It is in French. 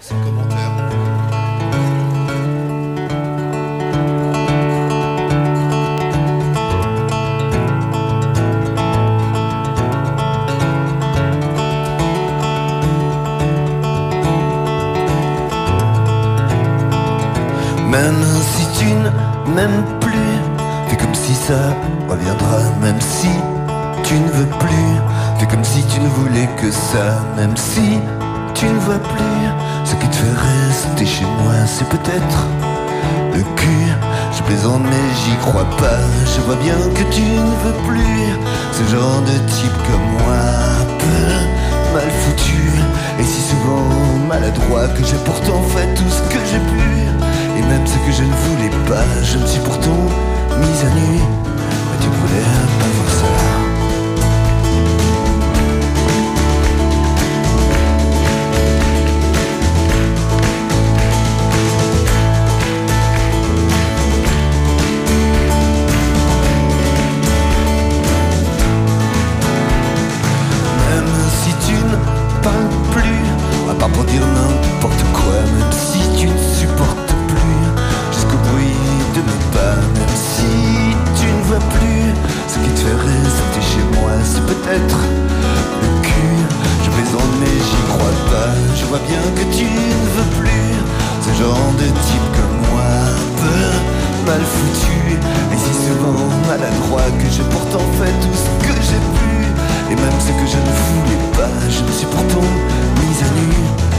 ses commentaires. Même si tu ne m'aimes plus, fais comme si ça reviendra. Même si tu ne veux plus, fais comme si tu ne voulais que ça. Même si tu ne vois plus, ce qui te fait rester chez moi, c'est peut-être le cul. Je plaisante mais j'y crois pas. Je vois bien que tu ne veux plus ce genre de type comme moi, peu mal foutu et si souvent maladroit, que j'ai pourtant fait tout ce que j'ai pu. Et même ce que je ne voulais pas, je me suis pourtant mise à nu. Mais tu voulais pas voir ça. Même si tu ne parles plus, à part pour dire n'importe quoi, même si tu ne supportes plus jusqu'au bruit de mes pas, même si tu ne vois plus ce qui te fait rester chez moi, c'est peut-être le cul. Je plaisante mais j'y crois pas. Je vois bien que tu ne veux plus ce genre de type comme moi, peu mal foutu et si souvent maladroit, que j'ai pourtant fait tout ce que j'ai pu. Et même ce que je ne voulais pas, je me suis pourtant mise à nu.